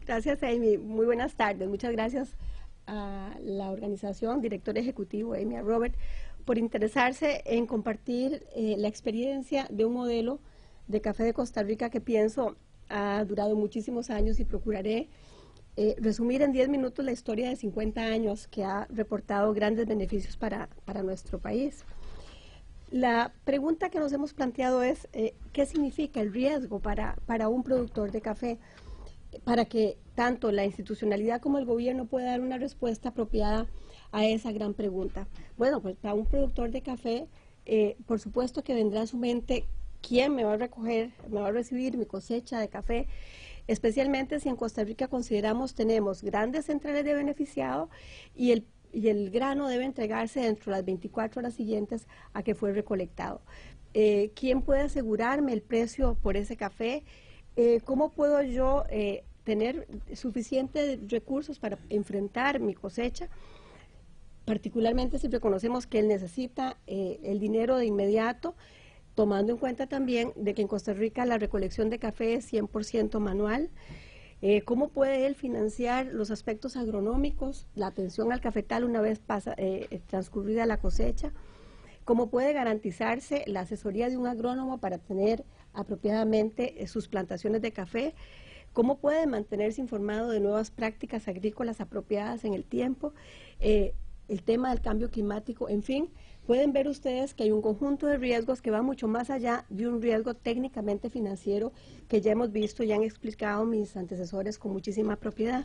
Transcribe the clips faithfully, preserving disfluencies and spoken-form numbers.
Gracias, Amy. Muy buenas tardes. Muchas gracias a la organización, director ejecutivo, Amy, a Robert, por interesarse en compartir eh, la experiencia de un modelo de café de Costa Rica que pienso ha durado muchísimos años y procuraré eh, resumir en diez minutos la historia de cincuenta años que ha reportado grandes beneficios para, para nuestro país. La pregunta que nos hemos planteado es, eh, ¿qué significa el riesgo para, para un productor de café? Para que tanto la institucionalidad como el gobierno pueda dar una respuesta apropiada a esa gran pregunta. Bueno, pues para un productor de café, eh, por supuesto que vendrá a su mente quién me va a recoger, me va a recibir mi cosecha de café, especialmente si en Costa Rica consideramos tenemos grandes centrales de beneficiado y el, y el grano debe entregarse dentro de las veinticuatro horas siguientes a que fue recolectado. Eh, ¿Quién puede asegurarme el precio por ese café? Eh, ¿Cómo puedo yo eh, tener suficientes recursos para enfrentar mi cosecha? Particularmente si reconocemos que él necesita eh, el dinero de inmediato, tomando en cuenta también de que en Costa Rica la recolección de café es cien por ciento manual. Eh, ¿Cómo puede él financiar los aspectos agronómicos, la atención al cafetal una vez pasa, eh, transcurrida la cosecha? ¿Cómo puede garantizarse la asesoría de un agrónomo para tener apropiadamente sus plantaciones de café? ¿Cómo puede mantenerse informado de nuevas prácticas agrícolas apropiadas en el tiempo? Eh, el tema del cambio climático, en fin, pueden ver ustedes que hay un conjunto de riesgos que va mucho más allá de un riesgo técnicamente financiero que ya hemos visto y han explicado mis antecesores con muchísima propiedad.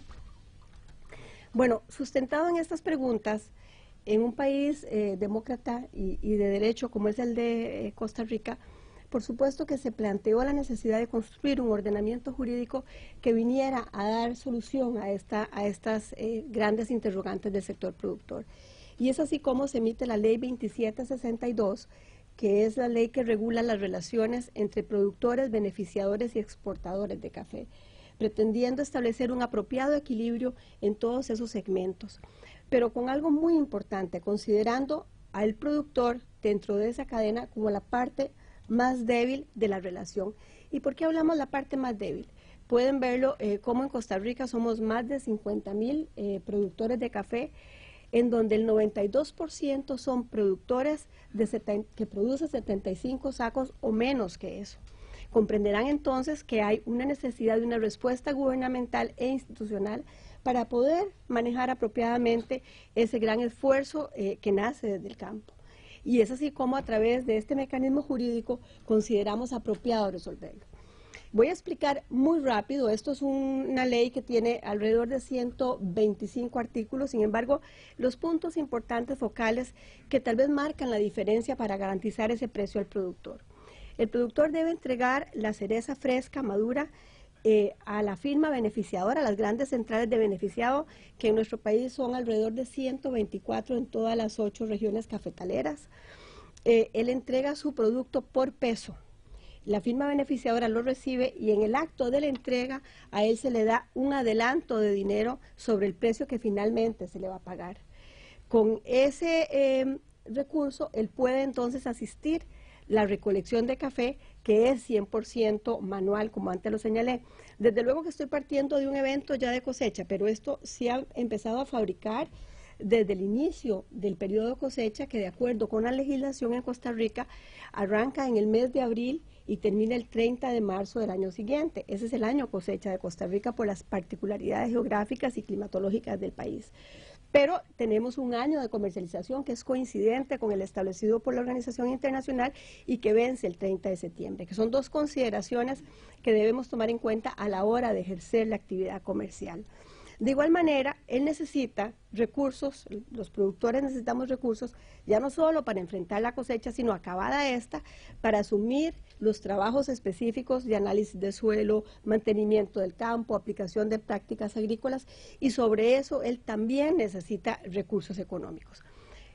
Bueno, sustentado en estas preguntas, en un país eh, demócrata y, y de derecho como es el de eh, Costa Rica, por supuesto que se planteó la necesidad de construir un ordenamiento jurídico que viniera a dar solución a, esta, a estas eh, grandes interrogantes del sector productor. Y es así como se emite la Ley veintisiete sesenta y dos, que es la ley que regula las relaciones entre productores, beneficiadores y exportadores de café, pretendiendo establecer un apropiado equilibrio en todos esos segmentos, pero con algo muy importante, considerando al productor dentro de esa cadena como la parte más débil de la relación. ¿Y por qué hablamos la parte más débil? Pueden verlo eh, como en Costa Rica somos más de cincuenta mil eh, productores de café, en donde el noventa y dos por ciento son productores de setenta, que producen setenta y cinco sacos o menos que eso. Comprenderán entonces que hay una necesidad de una respuesta gubernamental e institucional para poder manejar apropiadamente ese gran esfuerzo eh, que nace desde el campo. Y es así como a través de este mecanismo jurídico consideramos apropiado resolverlo. Voy a explicar muy rápido, esto es un, una ley que tiene alrededor de ciento veinticinco artículos, sin embargo, los puntos importantes focales que tal vez marcan la diferencia para garantizar ese precio al productor. El productor debe entregar la cereza fresca, madura, eh, a la firma beneficiadora, a las grandes centrales de beneficiado, que en nuestro país son alrededor de ciento veinticuatro en todas las ocho regiones cafetaleras. Eh, él entrega su producto por peso. La firma beneficiadora lo recibe y en el acto de la entrega a él se le da un adelanto de dinero sobre el precio que finalmente se le va a pagar. Con ese eh, recurso, él puede entonces asistir la recolección de café, que es cien por ciento manual, como antes lo señalé. Desde luego que estoy partiendo de un evento ya de cosecha, pero esto sí ha empezado a fabricar desde el inicio del periodo de cosecha, que de acuerdo con la legislación en Costa Rica, arranca en el mes de abril y termina el treinta de marzo del año siguiente. Ese es el año cosecha de Costa Rica por las particularidades geográficas y climatológicas del país. Pero tenemos un año de comercialización que es coincidente con el establecido por la Organización Internacional y que vence el treinta de septiembre, que son dos consideraciones que debemos tomar en cuenta a la hora de ejercer la actividad comercial. De igual manera, él necesita recursos, los productores necesitamos recursos, ya no solo para enfrentar la cosecha, sino acabada esta, para asumir los trabajos específicos de análisis de suelo, mantenimiento del campo, aplicación de prácticas agrícolas, y sobre eso él también necesita recursos económicos.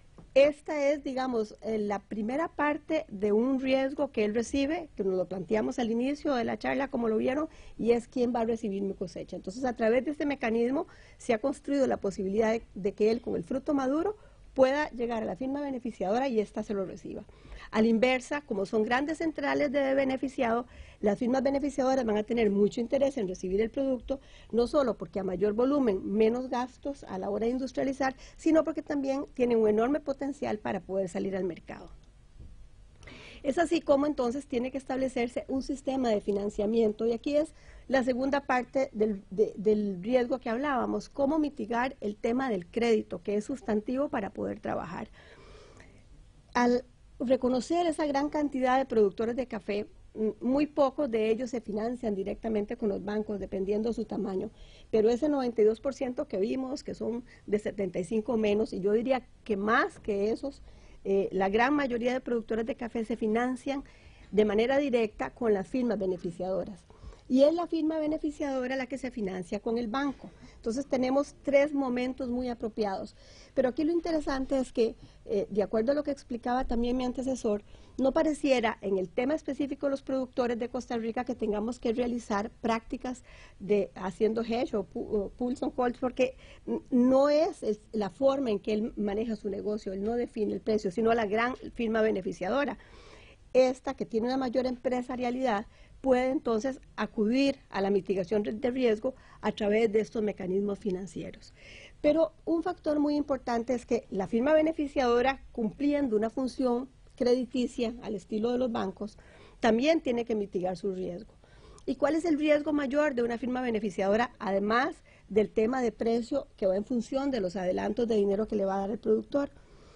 Esta es, digamos, la primera parte de un riesgo que él recibe, que nos lo planteamos al inicio de la charla, como lo vieron, y es quién va a recibir mi cosecha. Entonces, a través de este mecanismo se ha construido la posibilidad de, de que él, con el fruto maduro, pueda llegar a la firma beneficiadora y ésta se lo reciba. A la inversa, como son grandes centrales de beneficiado, las firmas beneficiadoras van a tener mucho interés en recibir el producto, no solo porque a mayor volumen, menos gastos a la hora de industrializar, sino porque también tienen un enorme potencial para poder salir al mercado. Es así como entonces tiene que establecerse un sistema de financiamiento, y aquí es la segunda parte del, de, del riesgo que hablábamos, cómo mitigar el tema del crédito, que es sustantivo para poder trabajar. Al reconocer esa gran cantidad de productores de café, muy pocos de ellos se financian directamente con los bancos, dependiendo de su tamaño, pero ese noventa y dos por ciento que vimos, que son de setenta y cinco menos, y yo diría que más que esos, eh, la gran mayoría de productores de café se financian de manera directa con las firmas beneficiadoras. Y es la firma beneficiadora la que se financia con el banco. Entonces tenemos tres momentos muy apropiados. Pero aquí lo interesante es que, eh, de acuerdo a lo que explicaba también mi antecesor, no pareciera en el tema específico de los productores de Costa Rica que tengamos que realizar prácticas de haciendo hedge o pools on calls, porque no es, es la forma en que él maneja su negocio, él no define el precio, sino la gran firma beneficiadora. Esta, que tiene una mayor empresarialidad, puede entonces acudir a la mitigación de riesgo a través de estos mecanismos financieros. Pero un factor muy importante es que la firma beneficiadora, cumpliendo una función crediticia al estilo de los bancos, también tiene que mitigar su riesgo. ¿Y cuál es el riesgo mayor de una firma beneficiadora, además del tema de precio que va en función de los adelantos de dinero que le va a dar el productor?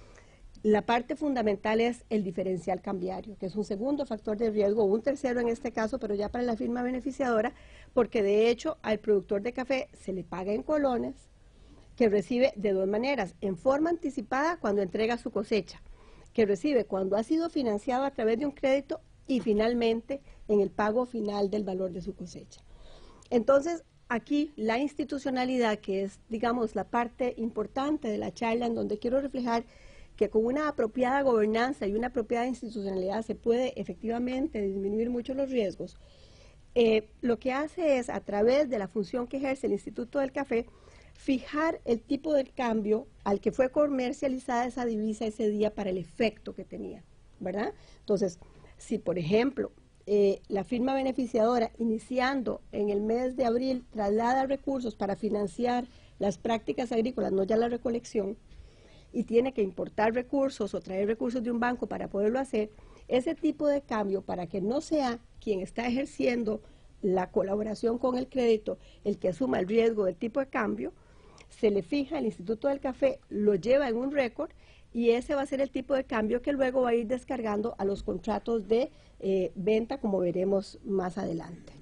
La parte fundamental es el diferencial cambiario, que es un segundo factor de riesgo, un tercero en este caso, pero ya para la firma beneficiadora, porque de hecho al productor de café se le paga en colones, que recibe de dos maneras: en forma anticipada cuando entrega su cosecha, que recibe cuando ha sido financiado a través de un crédito, y finalmente en el pago final del valor de su cosecha. Entonces, aquí la institucionalidad, que es, digamos, la parte importante de la charla, en donde quiero reflejar que con una apropiada gobernanza y una apropiada institucionalidad se puede efectivamente disminuir mucho los riesgos, eh, lo que hace es, a través de la función que ejerce el Instituto del Café, fijar el tipo de cambio al que fue comercializada esa divisa ese día para el efecto que tenía, ¿verdad? Entonces, si por ejemplo eh, la firma beneficiadora, iniciando en el mes de abril, traslada recursos para financiar las prácticas agrícolas, no ya la recolección, y tiene que importar recursos o traer recursos de un banco para poderlo hacer, ese tipo de cambio, para que no sea quien está ejerciendo la colaboración con el crédito el que asuma el riesgo del tipo de cambio, se le fija al Instituto del Café, lo lleva en un récord, y ese va a ser el tipo de cambio que luego va a ir descargando a los contratos de eh, venta, como veremos más adelante.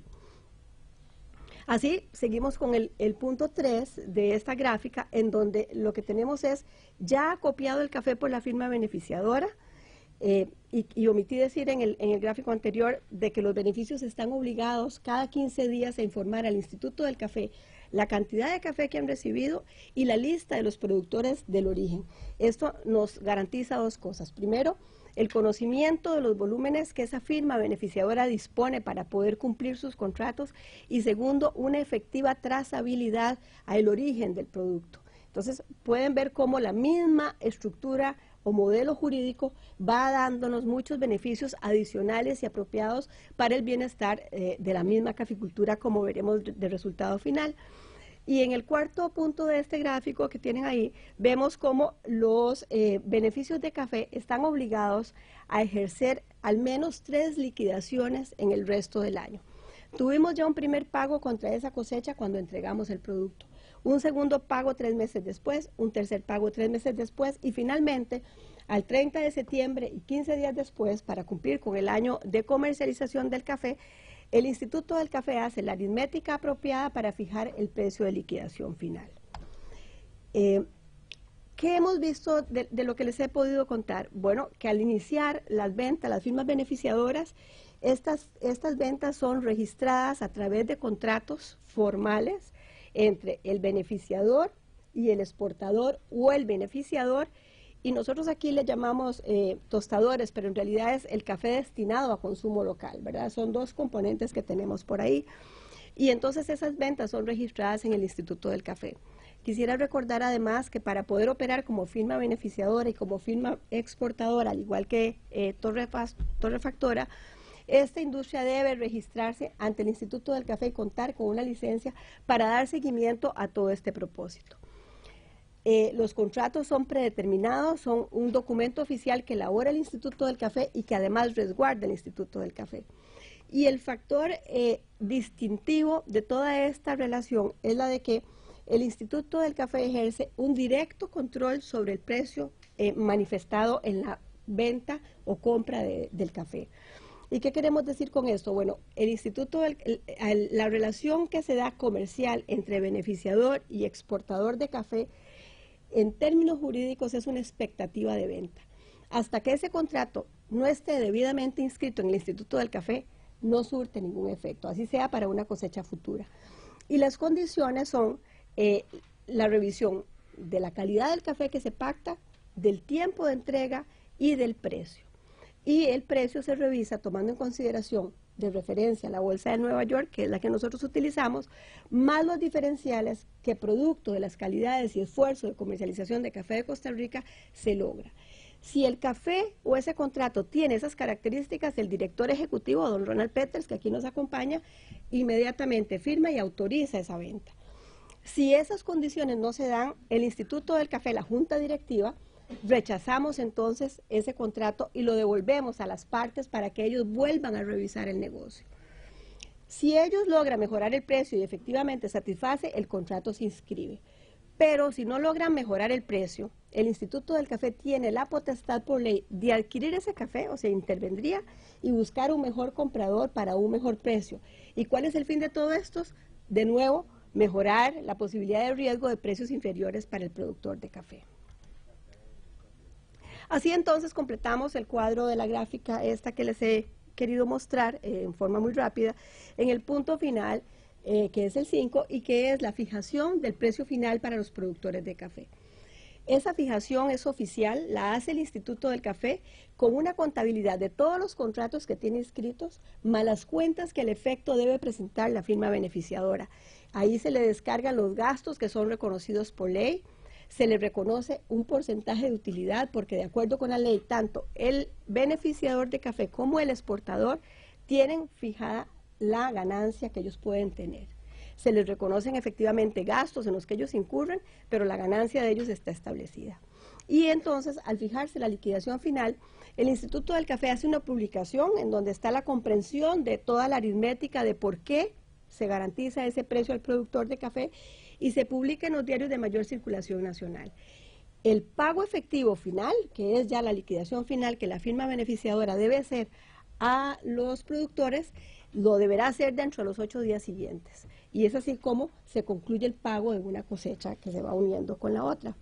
Así, seguimos con el, el punto tres de esta gráfica, en donde lo que tenemos es ya acopiado el café por la firma beneficiadora, eh, y, y omití decir en el, en el gráfico anterior de que los beneficios están obligados cada quince días a informar al Instituto del Café la cantidad de café que han recibido y la lista de los productores del origen. Esto nos garantiza dos cosas. Primero, el conocimiento de los volúmenes que esa firma beneficiadora dispone para poder cumplir sus contratos, y segundo, una efectiva trazabilidad al origen del producto. Entonces, pueden ver cómo la misma estructura o modelo jurídico va dándonos muchos beneficios adicionales y apropiados para el bienestar eh, de la misma caficultura, como veremos de, de resultado final. Y en el cuarto punto de este gráfico que tienen ahí, vemos cómo los eh, beneficios de café están obligados a ejercer al menos tres liquidaciones en el resto del año. Tuvimos ya un primer pago contra esa cosecha cuando entregamos el producto, un segundo pago tres meses después, un tercer pago tres meses después, y finalmente al treinta de septiembre y quince días después, para cumplir con el año de comercialización del café, el Instituto del Café hace la aritmética apropiada para fijar el precio de liquidación final. Eh, ¿Qué hemos visto de, de lo que les he podido contar? Bueno, que al iniciar las ventas, las firmas beneficiadoras, estas, estas ventas son registradas a través de contratos formales entre el beneficiador y el exportador o el beneficiador, y nosotros aquí le llamamos eh, tostadores, pero en realidad es el café destinado a consumo local, ¿verdad? Son dos componentes que tenemos por ahí, y entonces esas ventas son registradas en el Instituto del Café. Quisiera recordar además que para poder operar como firma beneficiadora y como firma exportadora, al igual que eh, torrefaz, torrefactora, esta industria debe registrarse ante el Instituto del Café y contar con una licencia para dar seguimiento a todo este propósito. Eh, los contratos son predeterminados, son un documento oficial que elabora el Instituto del Café y que además resguarda el Instituto del Café. Y el factor eh, distintivo de toda esta relación es la de que el Instituto del Café ejerce un directo control sobre el precio eh, manifestado en la venta o compra de, del café. ¿Y qué queremos decir con esto? Bueno, el Instituto, del, el, la relación que se da comercial entre beneficiador y exportador de café, en términos jurídicos es una expectativa de venta. Hasta que ese contrato no esté debidamente inscrito en el Instituto del Café, no surte ningún efecto, así sea para una cosecha futura. Y las condiciones son eh, la revisión de la calidad del café que se pacta, del tiempo de entrega y del precio. Y el precio se revisa tomando en consideración de referencia la Bolsa de Nueva York, que es la que nosotros utilizamos, más los diferenciales que producto de las calidades y esfuerzo de comercialización de café de Costa Rica se logra. Si el café o ese contrato tiene esas características, el director ejecutivo, don Ronald Peters, que aquí nos acompaña, inmediatamente firma y autoriza esa venta. Si esas condiciones no se dan, el Instituto del Café, la Junta Directiva, rechazamos entonces ese contrato y lo devolvemos a las partes para que ellos vuelvan a revisar el negocio. Si ellos logran mejorar el precio y efectivamente satisface, el contrato se inscribe. Pero si no logran mejorar el precio, el Instituto del Café tiene la potestad por ley de adquirir ese café, o sea, intervendría y buscar un mejor comprador para un mejor precio. ¿Y cuál es el fin de todo esto? De nuevo, mejorar la posibilidad de riesgo de precios inferiores para el productor de café. Así entonces completamos el cuadro de la gráfica esta que les he querido mostrar eh, en forma muy rápida en el punto final, eh, que es el cinco, y que es la fijación del precio final para los productores de café. Esa fijación es oficial, la hace el Instituto del Café con una contabilidad de todos los contratos que tiene inscritos, más las cuentas que al efecto debe presentar la firma beneficiadora. Ahí se le descargan los gastos que son reconocidos por ley, se le reconoce un porcentaje de utilidad porque de acuerdo con la ley, tanto el beneficiador de café como el exportador tienen fijada la ganancia que ellos pueden tener. Se les reconocen efectivamente gastos en los que ellos incurren, pero la ganancia de ellos está establecida. Y entonces, al fijarse la liquidación final, el Instituto del Café hace una publicación en donde está la comprensión de toda la aritmética de por qué se garantiza ese precio al productor de café y se publica en los diarios de mayor circulación nacional. El pago efectivo final, que es ya la liquidación final que la firma beneficiadora debe hacer a los productores, lo deberá hacer dentro de los ocho días siguientes. Y es así como se concluye el pago de una cosecha que se va uniendo con la otra.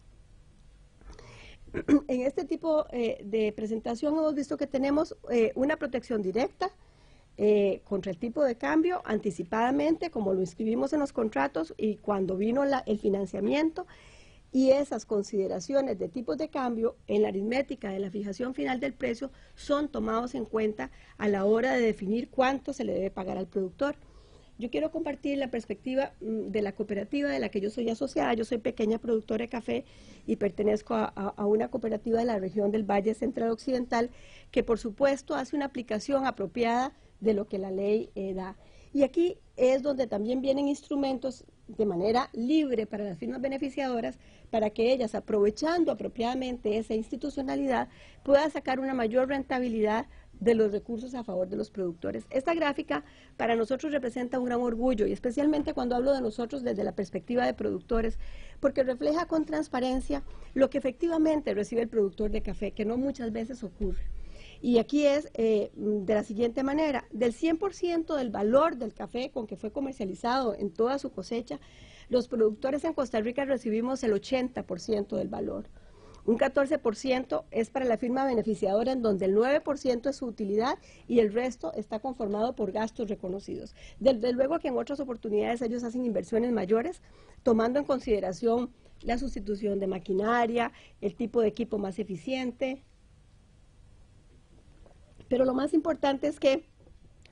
En este tipo eh, de presentación hemos visto que tenemos eh, una protección directa eh, contra el tipo de cambio anticipadamente, como lo inscribimos en los contratos y cuando vino la, el financiamiento, y esas consideraciones de tipos de cambio en la aritmética de la fijación final del precio son tomados en cuenta a la hora de definir cuánto se le debe pagar al productor. Yo quiero compartir la perspectiva de la cooperativa de la que yo soy asociada. Yo soy pequeña productora de café y pertenezco a, a, a una cooperativa de la región del Valle Central Occidental que por supuesto hace una aplicación apropiada de lo que la ley eh, da. Y aquí es donde también vienen instrumentos de manera libre para las firmas beneficiadoras para que ellas, aprovechando apropiadamente esa institucionalidad, puedan sacar una mayor rentabilidad de los recursos a favor de los productores. Esta gráfica para nosotros representa un gran orgullo y especialmente cuando hablo de nosotros desde la perspectiva de productores, porque refleja con transparencia lo que efectivamente recibe el productor de café, que no muchas veces ocurre. Y aquí es eh, de la siguiente manera: del cien por ciento del valor del café con que fue comercializado en toda su cosecha, los productores en Costa Rica recibimos el ochenta por ciento del valor. Un catorce por ciento es para la firma beneficiadora, en donde el nueve por ciento es su utilidad y el resto está conformado por gastos reconocidos. Desde luego que en otras oportunidades ellos hacen inversiones mayores, tomando en consideración la sustitución de maquinaria, el tipo de equipo más eficiente. Pero lo más importante es que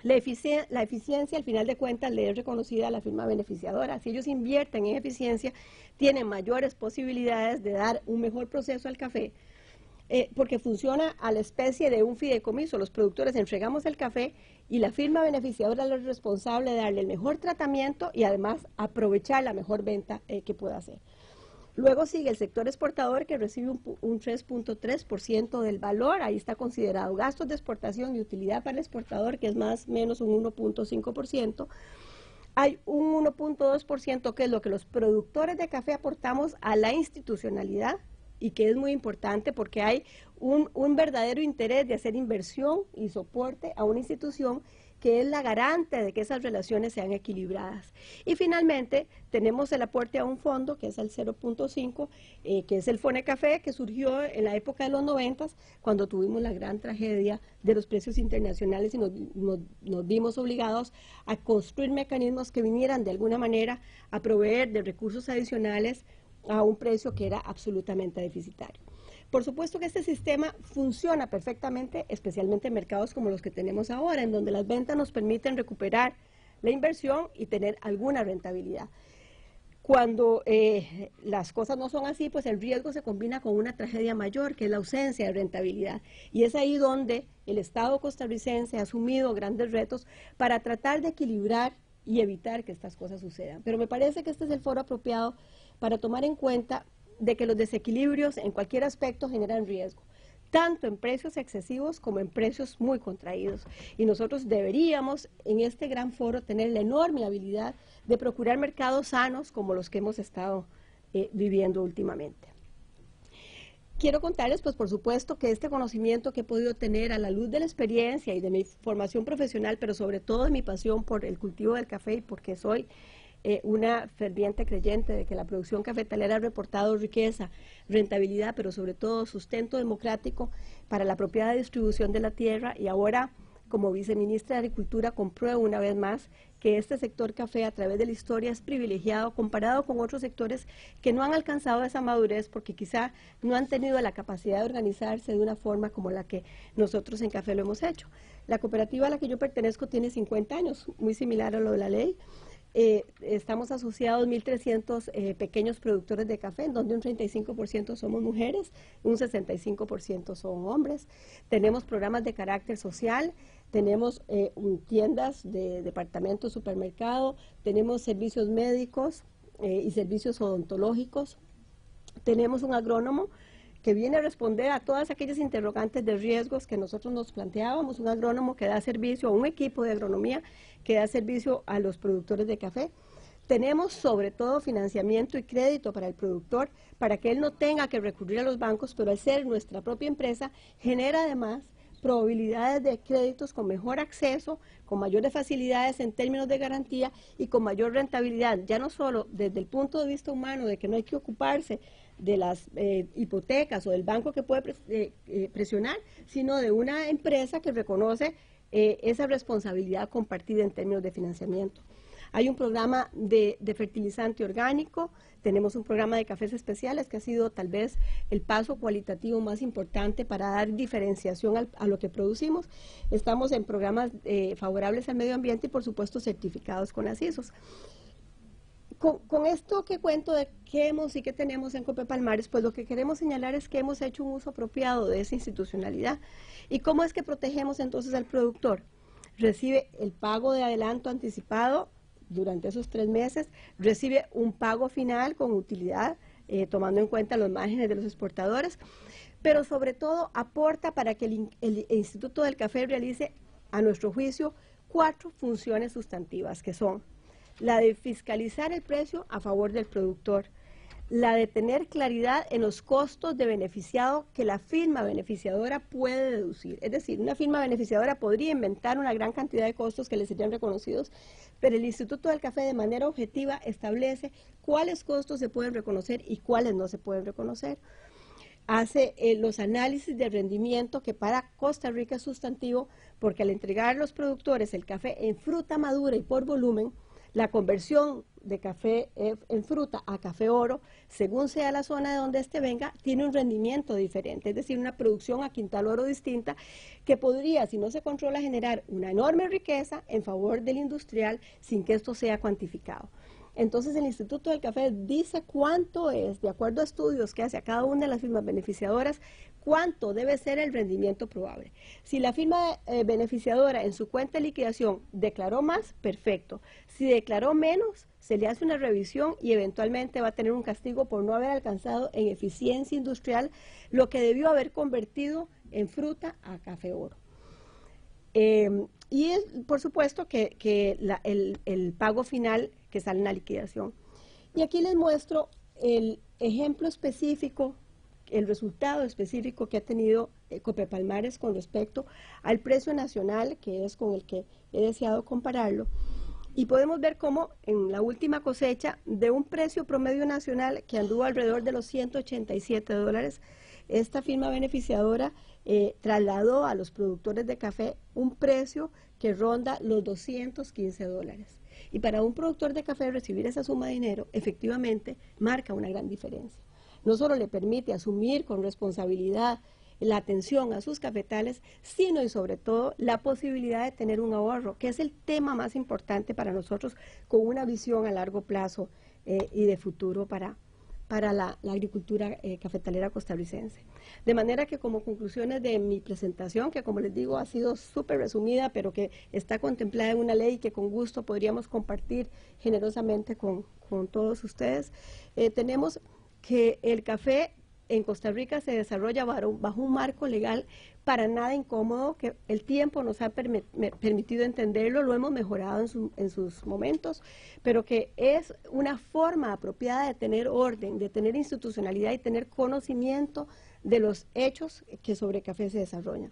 La, eficien la eficiencia, al final de cuentas, le es reconocida a la firma beneficiadora. Si ellos invierten en eficiencia, tienen mayores posibilidades de dar un mejor proceso al café, eh, porque funciona a la especie de un fideicomiso. Los productores entregamos el café y la firma beneficiadora es responsable de darle el mejor tratamiento y además aprovechar la mejor venta eh, que pueda hacer. Luego sigue el sector exportador, que recibe un, un tres punto tres por ciento del valor. Ahí está considerado gastos de exportación y utilidad para el exportador, que es más o menos un uno punto cinco por ciento. Hay un uno punto dos por ciento que es lo que los productores de café aportamos a la institucionalidad, y que es muy importante porque hay un, un verdadero interés de hacer inversión y soporte a una institución que es la garante de que esas relaciones sean equilibradas. Y finalmente tenemos el aporte a un fondo que es el cero punto cinco, eh, que es el FONECAFE, que surgió en la época de los noventas, cuando tuvimos la gran tragedia de los precios internacionales y nos, nos, nos vimos obligados a construir mecanismos que vinieran de alguna manera a proveer de recursos adicionales a un precio que era absolutamente deficitario. Por supuesto que este sistema funciona perfectamente, especialmente en mercados como los que tenemos ahora, en donde las ventas nos permiten recuperar la inversión y tener alguna rentabilidad. Cuando eh, las cosas no son así, pues el riesgo se combina con una tragedia mayor, que es la ausencia de rentabilidad. Y es ahí donde el Estado costarricense ha asumido grandes retos para tratar de equilibrar y evitar que estas cosas sucedan. Pero me parece que este es el foro apropiado para tomar en cuenta de que los desequilibrios en cualquier aspecto generan riesgo, tanto en precios excesivos como en precios muy contraídos. Y nosotros deberíamos en este gran foro tener la enorme habilidad de procurar mercados sanos como los que hemos estado eh, viviendo últimamente. Quiero contarles, pues por supuesto, que este conocimiento que he podido tener a la luz de la experiencia y de mi formación profesional, pero sobre todo de mi pasión por el cultivo del café y porque soy Eh, una ferviente creyente de que la producción cafetalera ha reportado riqueza, rentabilidad, pero sobre todo sustento democrático para la apropiada distribución de la tierra, y ahora como viceministra de Agricultura compruebo una vez más que este sector café a través de la historia es privilegiado comparado con otros sectores que no han alcanzado esa madurez porque quizá no han tenido la capacidad de organizarse de una forma como la que nosotros en Café lo hemos hecho. La cooperativa a la que yo pertenezco tiene cincuenta años, muy similar a lo de la ley. Eh, estamos asociados mil trescientos eh, pequeños productores de café, en donde un treinta y cinco por ciento somos mujeres, un sesenta y cinco por ciento son hombres. Tenemos programas de carácter social, tenemos eh, tiendas de departamentos, supermercado, tenemos servicios médicos eh, y servicios odontológicos. Tenemos un agrónomo que viene a responder a todas aquellas interrogantes de riesgos que nosotros nos planteábamos, un agrónomo que da servicio a un equipo de agronomía que da servicio a los productores de café. Tenemos sobre todo financiamiento y crédito para el productor, para que él no tenga que recurrir a los bancos, pero al ser nuestra propia empresa, genera además probabilidades de créditos con mejor acceso, con mayores facilidades en términos de garantía y con mayor rentabilidad, ya no solo desde el punto de vista humano, de que no hay que ocuparse de las eh, hipotecas o del banco que puede pres eh, eh, presionar, sino de una empresa que reconoce eh, esa responsabilidad compartida en términos de financiamiento. Hay un programa de, de fertilizante orgánico, tenemos un programa de cafés especiales que ha sido tal vez el paso cualitativo más importante para dar diferenciación al, a lo que producimos. Estamos en programas eh, favorables al medio ambiente y por supuesto certificados con las I S Os. Con, con esto que cuento de qué hemos y qué tenemos en Cope Palmares, pues lo que queremos señalar es que hemos hecho un uso apropiado de esa institucionalidad. ¿Y cómo es que protegemos entonces al productor? Recibe el pago de adelanto anticipado durante esos tres meses, recibe un pago final con utilidad, eh, tomando en cuenta los márgenes de los exportadores, pero sobre todo aporta para que el, el Instituto del Café realice, a nuestro juicio, cuatro funciones sustantivas, que son la de fiscalizar el precio a favor del productor, la de tener claridad en los costos de beneficiado que la firma beneficiadora puede deducir. Es decir, una firma beneficiadora podría inventar una gran cantidad de costos que le serían reconocidos, pero el Instituto del Café de manera objetiva establece cuáles costos se pueden reconocer y cuáles no se pueden reconocer. Hace eh, los análisis de rendimiento, que para Costa Rica es sustantivo, porque al entregar a los productores el café en fruta madura y por volumen, La conversión de café en fruta a café oro, según sea la zona de donde éste venga, tiene un rendimiento diferente, es decir, una producción a quintal oro distinta que podría, si no se controla, generar una enorme riqueza en favor del industrial sin que esto sea cuantificado. Entonces el Instituto del Café dice cuánto es, de acuerdo a estudios que hace a cada una de las firmas beneficiadoras, cuánto debe ser el rendimiento probable. Si la firma eh, beneficiadora en su cuenta de liquidación declaró más, perfecto. Si declaró menos, se le hace una revisión y eventualmente va a tener un castigo por no haber alcanzado en eficiencia industrial lo que debió haber convertido en fruta a café oro. Eh, y es, por supuesto que, que la, el, el pago final que sale en la liquidación. Y aquí les muestro el ejemplo específico, el resultado específico que ha tenido eh, Copepalmares con respecto al precio nacional, que es con el que he deseado compararlo. Y podemos ver cómo en la última cosecha, de un precio promedio nacional que anduvo alrededor de los ciento ochenta y siete dólares, esta firma beneficiadora eh, trasladó a los productores de café un precio que ronda los doscientos quince dólares. Y para un productor de café recibir esa suma de dinero, efectivamente, marca una gran diferencia. No solo le permite asumir con responsabilidad la atención a sus cafetales, sino y sobre todo la posibilidad de tener un ahorro, que es el tema más importante para nosotros con una visión a largo plazo eh, y de futuro para, para la, la agricultura eh, cafetalera costarricense. De manera que como conclusiones de mi presentación, que como les digo ha sido súper resumida, pero que está contemplada en una ley que con gusto podríamos compartir generosamente con, con todos ustedes, eh, tenemos que el café en Costa Rica se desarrolla bajo un marco legal para nada incómodo, que el tiempo nos ha permitido entenderlo, lo hemos mejorado en, su, en sus momentos, pero que es una forma apropiada de tener orden, de tener institucionalidad y tener conocimiento de los hechos que sobre café se desarrollan.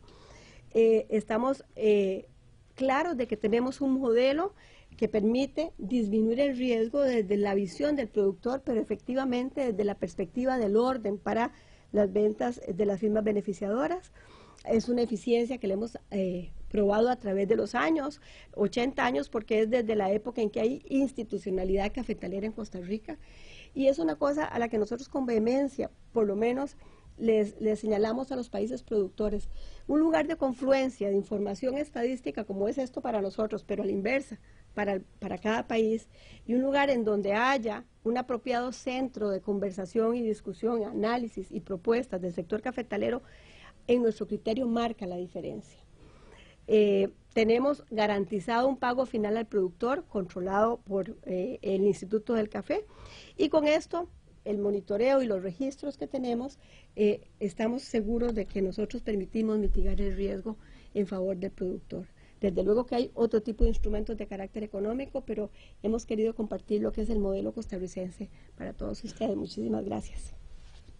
Eh, estamos eh, claros de que tenemos un modelo que permite disminuir el riesgo desde la visión del productor, pero efectivamente desde la perspectiva del orden para las ventas de las firmas beneficiadoras. Es una eficiencia que le hemos eh, probado a través de los años, ochenta años, porque es desde la época en que hay institucionalidad cafetalera en Costa Rica. Y es una cosa a la que nosotros con vehemencia, por lo menos, les, les señalamos a los países productores. Un lugar de confluencia de información estadística como es esto para nosotros, pero a la inversa, Para, para cada país, y un lugar en donde haya un apropiado centro de conversación y discusión, análisis y propuestas del sector cafetalero, en nuestro criterio marca la diferencia. Eh, tenemos garantizado un pago final al productor, controlado por eh, el Instituto del Café, y con esto, el monitoreo y los registros que tenemos, eh, estamos seguros de que nosotros permitimos mitigar el riesgo en favor del productor. Desde luego que hay otro tipo de instrumentos de carácter económico, pero hemos querido compartir lo que es el modelo costarricense para todos ustedes. Muchísimas gracias.